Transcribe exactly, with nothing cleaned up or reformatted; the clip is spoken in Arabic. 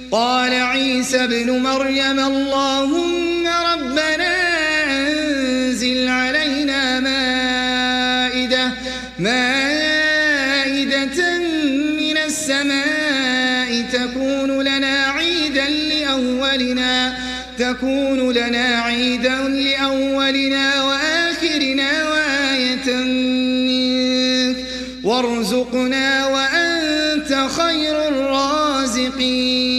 قال عيسى ابن مريم اللهم ربنا أنزل علينا مائدة, مائدة من السماء تكون لنا عيدا لأولنا, تكون لنا عيدا لأولنا وآخرنا وآية منك وارزقنا وأنت خير الرازقين.